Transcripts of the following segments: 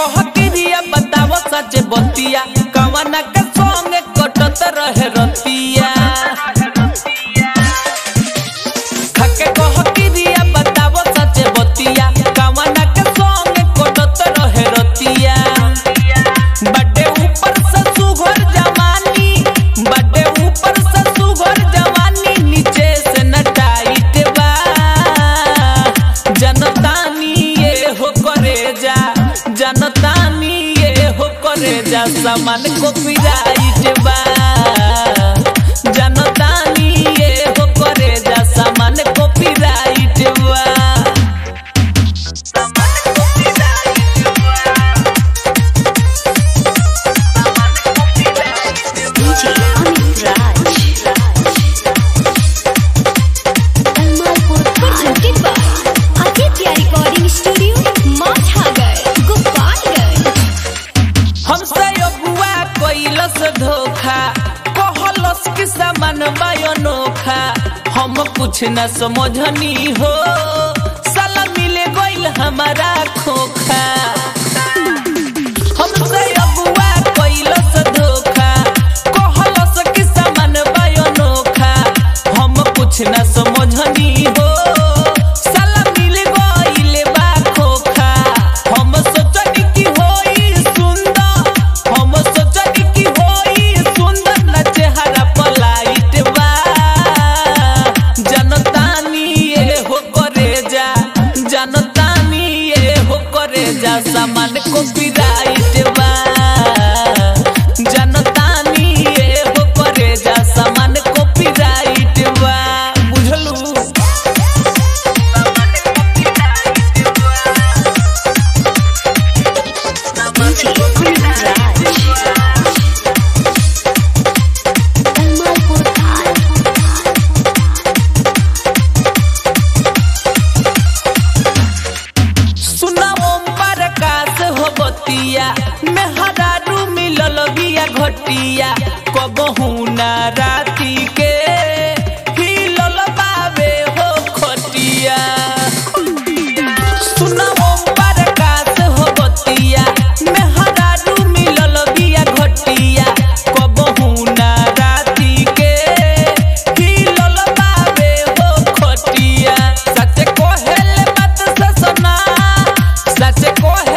कह किरिया बताओ सच बतिया कवना के संग कटत रहे रतिया थके कह किरिया बताओ सच बतिया कवना के संग कटत रहे रतिया बड़े ऊपर से सुघर जवानी बड़े ऊपर से सुघर जवानी नीचे से न टाइट बा जनतानी ये हो करे जा जनतानी ये हो करे जा सामान को पिराइट बा जनतानी ये हो करे जा सामान को पिराइट बा हमसे अगुआ कैलस धोखा कहलस कि सामान अनोखा हम कुछ न समझनी हो साला मिले गइल हमारा खोखा हमसे अगुआ कैलस धोखा कहलस कि सामान अनोखा हम कुछ न समझनी हो साला मिल गइल बा खोखा हम सोचनी कि होई सुंदर हम सोचनी कि होई सुंदर न चेहरा पलाइट बा जनतानी ये हो करे जा जनतानी ये हो करे जा सामान को पिराइट बा जनतानी ये हो करे जा सामान को पिराइट बा बुझलू मेहरारू मिलल बिया घटिया कबहू ना राती के हिलल बावे हो खटिया सुनाओ बरकास हो बतिया मेहरारू मिलल बिया घटिया कबहू ना राती के हिलल बावे हो खटिया सच कोहेल बात से सुना सच कोहेल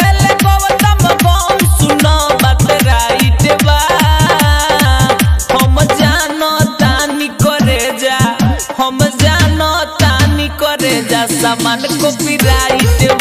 हम जानो तानी करे जा सामान को पिराइट